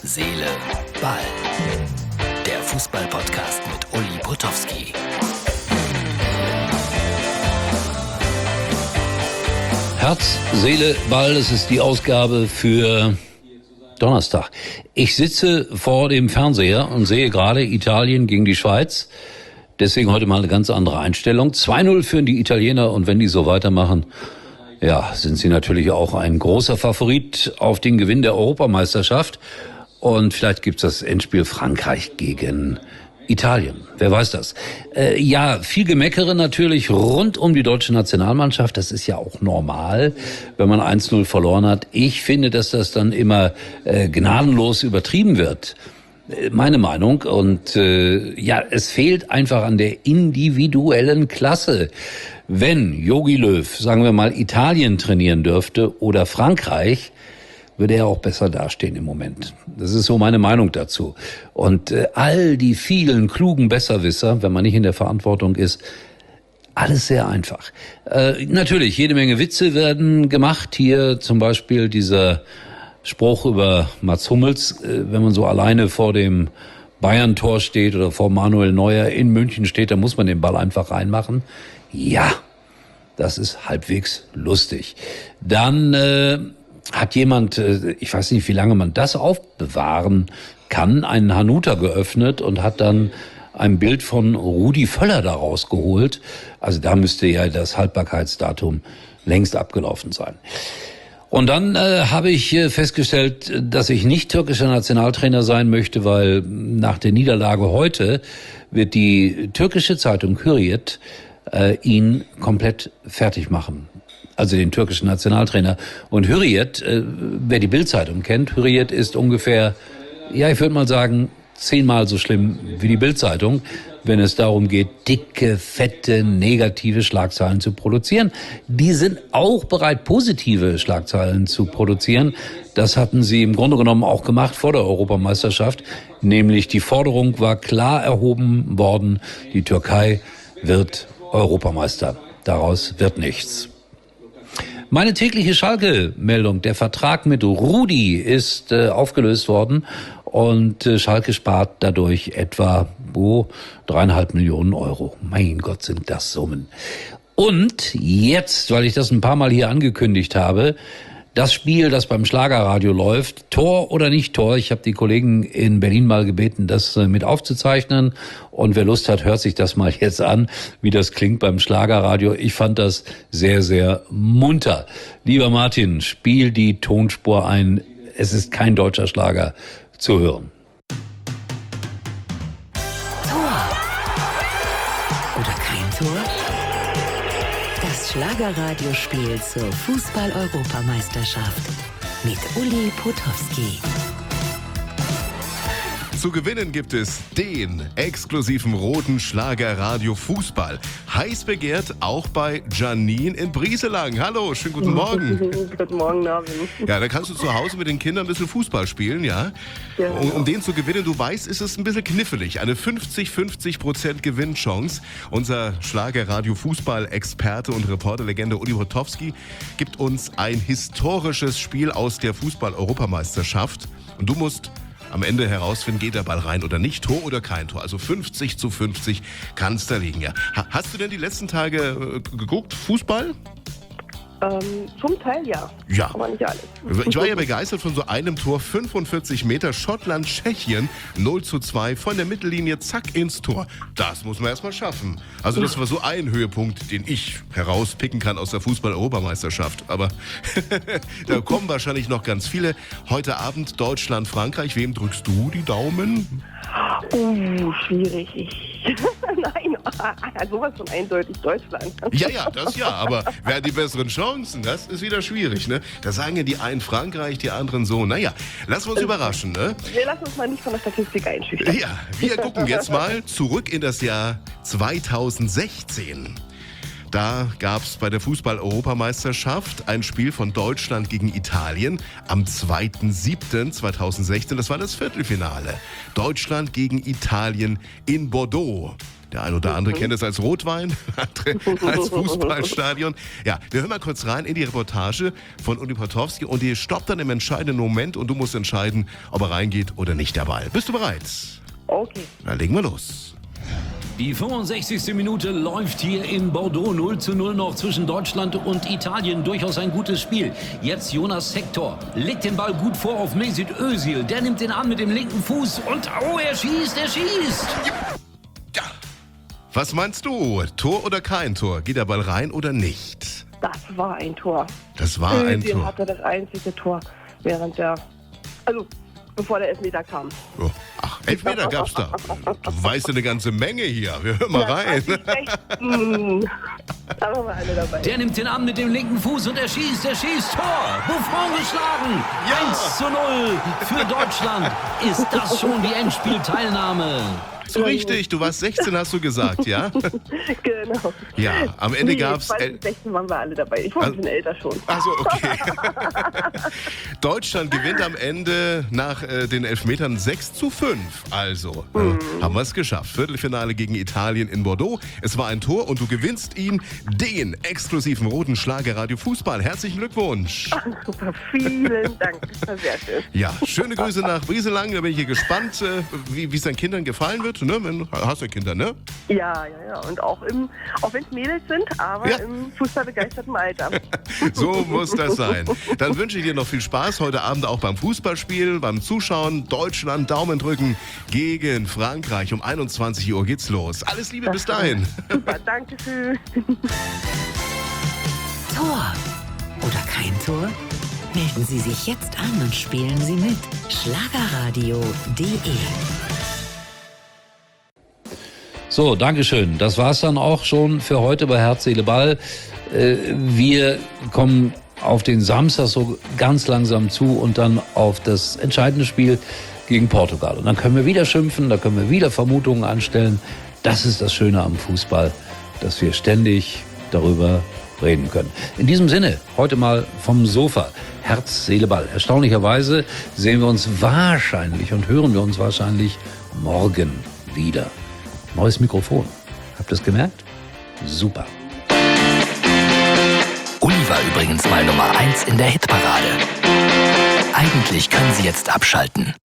Seele, Ball. Der Fußball-Podcast mit Uli Potowski. Herz, Seele, Ball, das ist die Ausgabe für Donnerstag. Ich sitze vor dem Fernseher und sehe gerade Italien gegen die Schweiz. Deswegen heute mal eine ganz andere Einstellung. 2-0 führen die Italiener und wenn die so weitermachen, ja, sind sie natürlich auch ein großer Favorit auf den Gewinn der Europameisterschaft. Und vielleicht gibt's das Endspiel Frankreich gegen Italien. Wer weiß das? Ja, viel Gemeckere natürlich rund um die deutsche Nationalmannschaft. Das ist ja auch normal, wenn man 1-0 verloren hat. Ich finde, dass das dann immer gnadenlos übertrieben wird. Meine Meinung. Und ja, es fehlt einfach an der individuellen Klasse. Wenn Jogi Löw, sagen wir mal, Italien trainieren dürfte oder Frankreich, würde er auch besser dastehen im Moment. Das ist so meine Meinung dazu. Und all die vielen klugen Besserwisser, wenn man nicht in der Verantwortung ist, alles sehr einfach. Natürlich, jede Menge Witze werden gemacht. Hier zum Beispiel dieser Spruch über Mats Hummels, wenn man so alleine vor dem Bayern-Tor steht oder vor Manuel Neuer in München steht, dann muss man den Ball einfach reinmachen. Ja, das ist halbwegs lustig. Dann hat jemand, ich weiß nicht, wie lange man das aufbewahren kann, einen Hanuta geöffnet und hat dann ein Bild von Rudi Völler daraus geholt. Also da müsste ja das Haltbarkeitsdatum längst abgelaufen sein. Und dann habe ich festgestellt, dass ich nicht türkischer Nationaltrainer sein möchte, weil nach der Niederlage heute wird die türkische Zeitung Hürriyet ihn komplett fertig machen. Also den türkischen Nationaltrainer. Und Hürriyet, wer die Bild-Zeitung kennt, Hürriyet ist ungefähr, ja, ich würde mal sagen, 10-mal so schlimm wie die Bild-Zeitung, wenn es darum geht, dicke, fette, negative Schlagzeilen zu produzieren. Die sind auch bereit, positive Schlagzeilen zu produzieren. Das hatten sie im Grunde genommen auch gemacht vor der Europameisterschaft. Nämlich die Forderung war klar erhoben worden, die Türkei wird Europameister. Daraus wird nichts. Meine tägliche Schalke-Meldung, der Vertrag mit Rudi ist aufgelöst worden und Schalke spart dadurch etwa 3,5 Millionen Euro. Mein Gott, sind das Summen. Und jetzt, weil ich das ein paar Mal hier angekündigt habe, das Spiel, das beim Schlagerradio läuft, Tor oder nicht Tor. Ich habe die Kollegen in Berlin mal gebeten, das mit aufzuzeichnen. Und wer Lust hat, hört sich das mal jetzt an, wie das klingt beim Schlagerradio. Ich fand das sehr, sehr munter. Lieber Martin, spiel die Tonspur ein. Es ist kein deutscher Schlager zu hören. Tor oder kein Tor? Das Schlagerradiospiel zur Fußball-Europameisterschaft mit Uli Potowski. Zu gewinnen gibt es den exklusiven roten Schlager Radio Fußball. Heiß begehrt auch bei Janine in Brieselang. Hallo, schönen guten Morgen. Guten Morgen, Navi. Ja, da kannst du zu Hause mit den Kindern ein bisschen Fußball spielen, ja? Ja. Um den zu gewinnen, du weißt, ist es ein bisschen knifflig. Eine 50-50% Gewinnchance. Unser Schlager Radio Fußball-Experte und Reporterlegende Uli Potowski gibt uns ein historisches Spiel aus der Fußball-Europameisterschaft. Und du musst am Ende herausfinden, geht der Ball rein oder nicht, Tor oder kein Tor. Also 50-50 kann es da liegen, ja. Hast du denn die letzten Tage geguckt, Fußball? Zum Teil ja. Ja. Aber nicht alles. Ich war ja begeistert von so einem Tor, 45 Meter, Schottland, Tschechien, 0:2, von der Mittellinie, zack, ins Tor. Das muss man erstmal schaffen. Also das war so ein Höhepunkt, den ich herauspicken kann aus der Fußball-Europameisterschaft. Aber da kommen wahrscheinlich noch ganz viele. Heute Abend Deutschland, Frankreich. Wem drückst du die Daumen? Schwierig. Nein, sowas von eindeutig Deutschland. Ja, das ja, aber wer hat die besseren Chancen? Das ist wieder schwierig, ne? Da sagen ja die einen Frankreich, die anderen so. Naja, lassen wir uns überraschen, ne? Wir lassen uns mal nicht von der Statistik einschüchtern. Ja, wir gucken jetzt mal zurück in das Jahr 2016. Da gab es bei der Fußball-Europameisterschaft ein Spiel von Deutschland gegen Italien am 2.7.2016. Das war das Viertelfinale. Deutschland gegen Italien in Bordeaux. Der ein oder andere kennt es als Rotwein, andere als Fußballstadion. Ja, wir hören mal kurz rein in die Reportage von Uli Potowski und die stoppt dann im entscheidenden Moment und du musst entscheiden, ob er reingeht oder nicht der Ball. Bist du bereit? Okay. Dann legen wir los. Die 65. Minute läuft hier in Bordeaux. 0:0 noch zwischen Deutschland und Italien. Durchaus ein gutes Spiel. Jetzt Jonas Hector legt den Ball gut vor auf Mesut Özil. Der nimmt den an mit dem linken Fuß und er schießt. Ja. Was meinst du? Tor oder kein Tor? Geht der Ball rein oder nicht? Das war ein Tor. Das war ein Özil Tor. hatte das einzige Tor bevor der Elfmeter kam. Oh. Ach, Elfmeter gab's da. Du weißt ja eine ganze Menge hier. Wir hören mal rein. Da waren wir alle dabei. Der nimmt den an mit dem linken Fuß und er schießt. Tor! Buffon geschlagen! Ja. 1:0 für Deutschland. Ist das schon die Endspielteilnahme? So richtig, du warst 16, hast du gesagt, ja? Genau. Ja, am Ende gab's... 2016 waren wir alle dabei. Ich war ein bisschen älter schon. Also okay. Deutschland gewinnt am Ende nach den Elfmetern 6:5. Also haben wir es geschafft. Viertelfinale gegen Italien in Bordeaux. Es war ein Tor und du gewinnst ihm den exklusiven roten Schlagerradio Fußball. Herzlichen Glückwunsch. Super, vielen Dank. Das war sehr schön. Ja, schöne Grüße nach Brieselang. Da bin ich hier gespannt, wie es deinen Kindern gefallen wird. Ne? Hast du Kinder, ne? Ja. Und auch wenn es Mädels sind, aber Ja. im fußballbegeisterten Alter. So muss das sein. Dann wünsche ich dir noch viel Spaß heute Abend auch beim Fußballspiel, beim Zuschauen. Deutschland, Daumen drücken gegen Frankreich. Um 21 Uhr geht's los. Alles Liebe bis dahin. Super, danke schön. Tor oder kein Tor? Melden Sie sich jetzt an und spielen Sie mit. Schlagerradio.de. So, Dankeschön. Das war's dann auch schon für heute bei Herz, Seele, Ball. Wir kommen auf den Samstag so ganz langsam zu und dann auf das entscheidende Spiel gegen Portugal. Und dann können wir wieder schimpfen, da können wir wieder Vermutungen anstellen. Das ist das Schöne am Fußball, dass wir ständig darüber reden können. In diesem Sinne, heute mal vom Sofa. Herz, Seele, Ball. Erstaunlicherweise sehen wir uns wahrscheinlich und hören wir uns wahrscheinlich morgen wieder. Neues Mikrofon. Habt ihr es gemerkt? Super. Uli war übrigens mal Nummer 1 in der Hitparade. Eigentlich können Sie jetzt abschalten.